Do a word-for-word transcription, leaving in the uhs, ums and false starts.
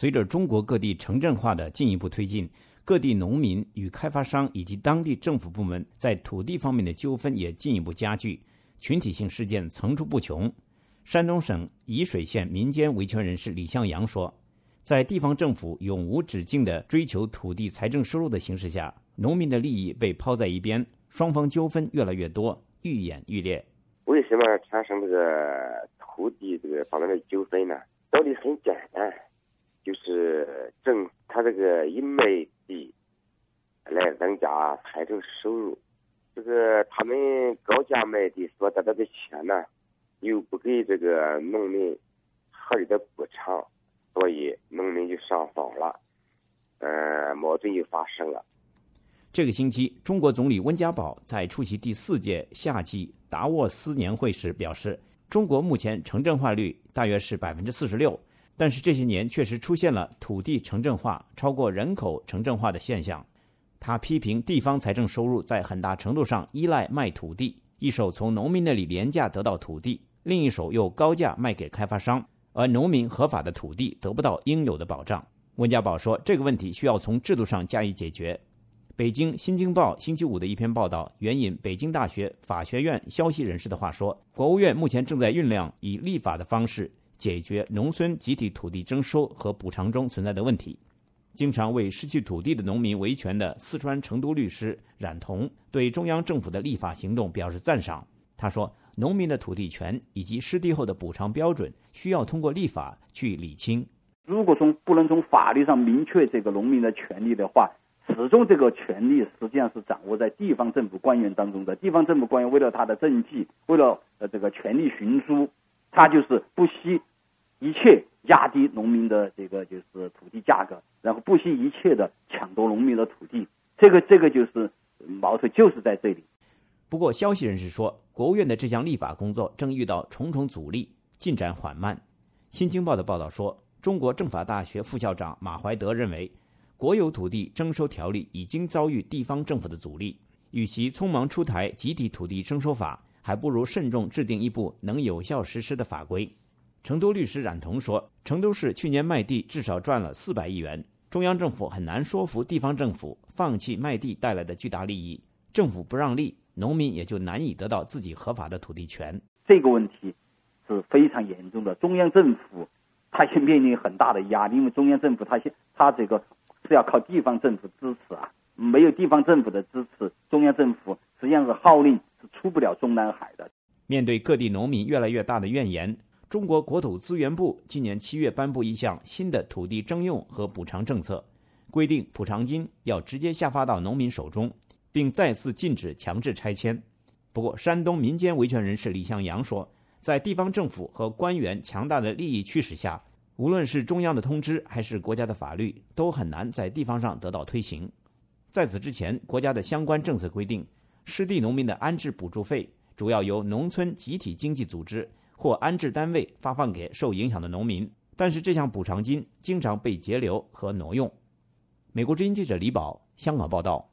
随着中国各地城镇化的进一步推进，各地农民与开发商以及当地政府部门在土地方面的纠纷也进一步加剧，群体性事件层出不穷。山东省沂水县民间维权人士李向阳说，在地方政府永无止境的追求土地财政收入的形势下，农民的利益被抛在一边，双方纠纷越来越多，愈演愈烈。 为什么产生这个土地这个方面的纠纷呢？道理很简单，就是政他这个以卖地来增加财政收入，这个他们高价卖地所得到的钱呢，又不给这个农民合理的补偿，所以农民就上访了，呃，矛盾就发生了。 这个星期，中国总理温家宝在出席第四届夏季达沃斯年会时表示，中国目前城镇化率大约是百分之四十六，但是这些年确实出现了土地城镇化超过人口城镇化的现象。他批评地方财政收入在很大程度上依赖卖土地，一手从农民那里廉价得到土地，另一手又高价卖给开发商，而农民合法的土地得不到应有的保障。温家宝说，这个问题需要从制度上加以解决。北京新京报星期五的一篇报道援引北京大学法学院消息人士的话说，国务院目前正在酝酿以立法的方式解决农村集体土地征收和补偿中存在的问题。经常为失去土地的农民维权的四川成都律师冉彤对中央政府的立法行动表示赞赏。他说，农民的土地权以及失地后的补偿标准需要通过立法去理清。 如果从不能从法律上明确这个农民的权利的话，始终这个权利实际上是掌握在地方政府官员当中的。地方政府官员为了他的政绩，为了呃这个权力寻租，他就是不惜一切压低农民的这个就是土地价格，然后不惜一切的抢夺农民的土地。这个这个就是矛盾就是在这里。 不过消息人士说，国务院的这项立法工作正遇到重重阻力，进展缓慢。新京报的报道说，中国政法大学副校长马怀德认为，国有土地征收条例已经遭遇地方政府的阻力，与其匆忙出台集体土地征收法，还不如慎重制定一部能有效实施的法规。成都律师冉彤说，成都市去年卖地至少赚了四百亿元，中央政府很难说服地方政府放弃卖地带来的巨大利益，政府不让利，农民也就难以得到自己合法的土地权。 这个问题是非常严重的，中央政府它也面临很大的压力，因为中央政府它它这个是要靠地方政府支持啊，没有地方政府的支持，中央政府实际上是号令是出不了中南海的。 面对各地农民越来越大的怨言，中国国土资源部今年七月颁布一项新的土地征用和补偿政策，规定补偿金要直接下发到农民手中，并再次禁止强制拆迁。不过，山东民间维权人士李向阳说，在地方政府和官员强大的利益驱使下，无论是中央的通知还是国家的法律，都很难在地方上得到推行。在此之前，国家的相关政策规定，失地农民的安置补助费主要由农村集体经济组织或安置单位发放给受影响的农民，但是这项补偿金经常被截留和挪用。美国之音记者李宝，香港报道。